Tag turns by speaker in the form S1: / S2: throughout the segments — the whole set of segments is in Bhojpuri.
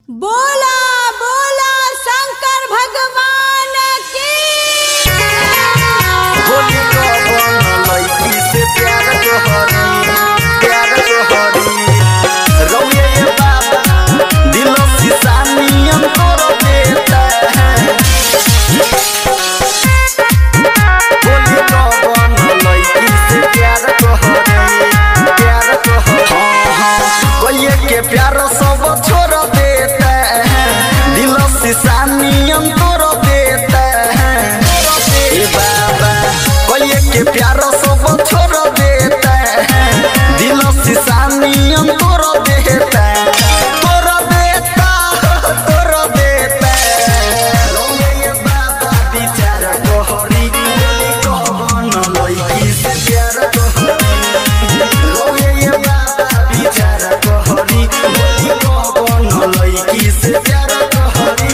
S1: बोला बोला शंकर भगवान की।
S2: होली को बन लईकी से प्यार जोहरी रौये ये बाबा दिल शीशा नियन तोड़ देता है। होली को बन लईकी से प्यार जोहरी कोई के प्यार सब छोड़ देता है, दिल शीशा नियन तोड़ देता है। ए बाबा कोई के प्यार सब छोड़ देता है, दिल शीशा नियन तोड़ देता है। तोड़ देता रौये ये बाबा विचार गोहरी को बन लईकी से प्यार गोहरी रौये ये बाबा विचार गोहरी को बन लईकी से प्यार गोहरी।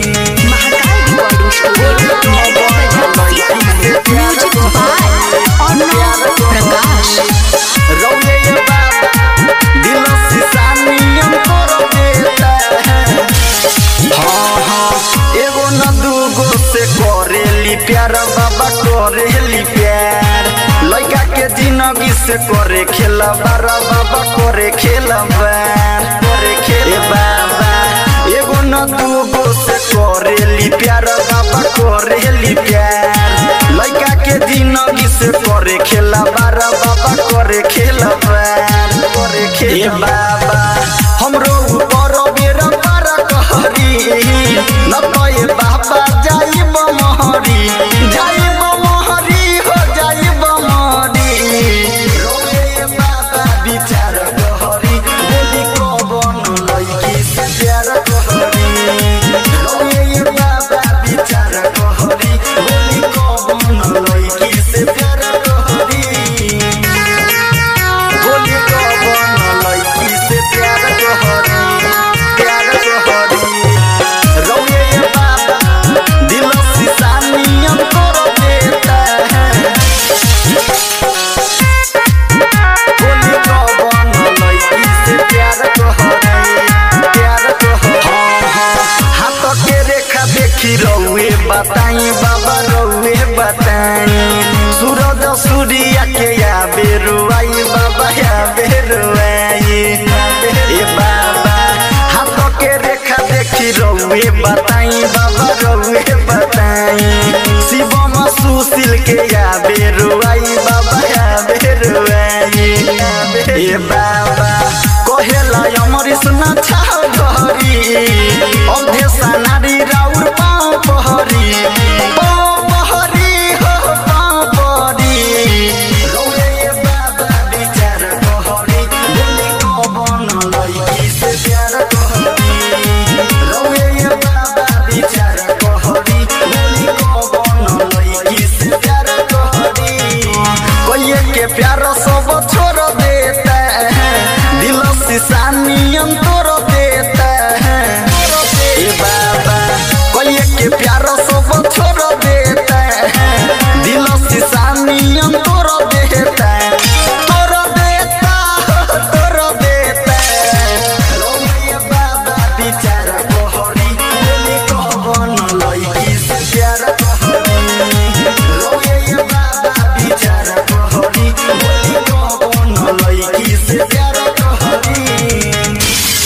S1: Music by Arnav Prakash.
S2: रौये ये बाबा दिल शीशा नियन तोड़ देता है। हाँ एगो न दूगो से करेली प्यार बाबा करेली प्यार, लड़का के जिंदगी से करे खेलबार बाबा करे खेलबार करे बाबा। एगो न दूगो से करेली प्यार बाबा करेली प्यार, लड़का के जिंदगी से करे खेलबार बाबा करे खेलबार करे बाबा। हमरो ऊपर बेरा पारा कहरी न कहे बाबा जाइब महरी हो जाइब महरी। रौये ये बाबा विचार कहरी बोली को बन लईकी से प्यार कहरी रौये ये बाबा विचार कहरी बोली को बन लईकी से प्यार कहरी बोली को बन लईकी से प्यार कहरी रौये ये बाबा दिल शीशा नियन तोड़ देता है। बोली को बन लईकी से प्यार कहरी हाथ के रेखा देखी रौए बताई बाबा रौए बताई। सूरज सूर्या के आबे रुआई बाबा आबे रुआई। ए बाबा हाथ के रेखा देखी रौए बताई बाबा रौए बताई। शिवम सुशील के आबे रुआई बाबा आबे रुआई। ए बाबा कहेला अमरीश न छा घरी अवधेशा नारी